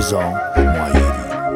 رضا معیری.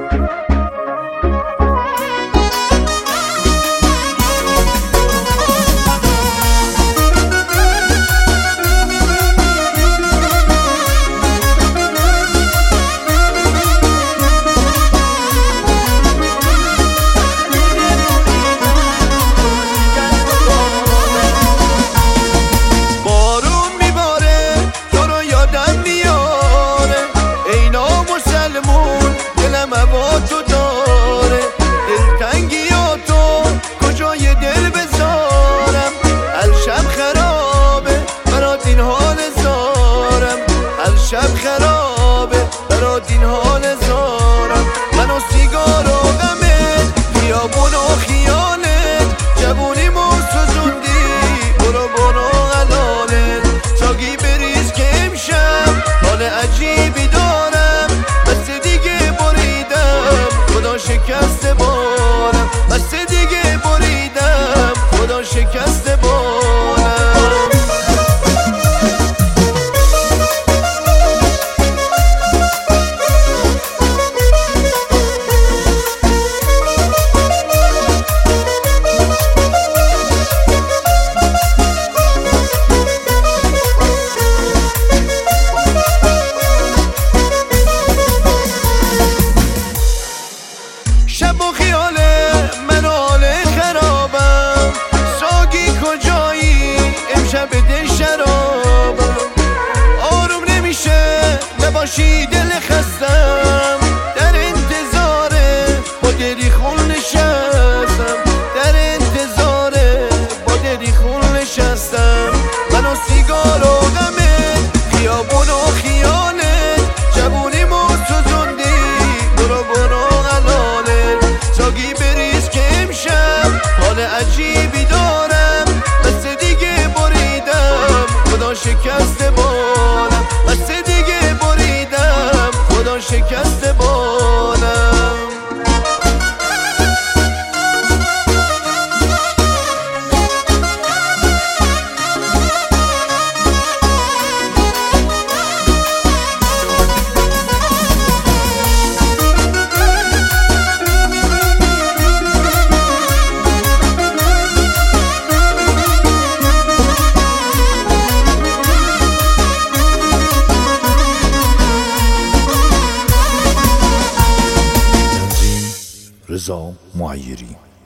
شب خرابه برات این حال زارم، من و سیگار و غمت، خیابون و خیالت، جوونیمو سوزوندی، برو حلالت، ساقی بریز که امشب حال عجیبی دارم، بس دیگه بریدم خدا شکسته بارم، بس دیگه بریدم خدا شکسته بارم. شب و خیاله من حال خرابم، ساقی کجایی امشب ده شرابم، آروم نمیشه نباشی دل خستم، در انتظاره با دلی خون نشستم، در انتظاره با دلی خون نشستم، من و سیگار و غمت، خیابون و خیالت، جوونیمو سوزوندی، برو ساقی بریز که امشب حال عجیبی دارم، بس دیگه بریدم خدا شکسته بارم، بس دیگه بریدم خدا شکسته بارم. رضا معیری.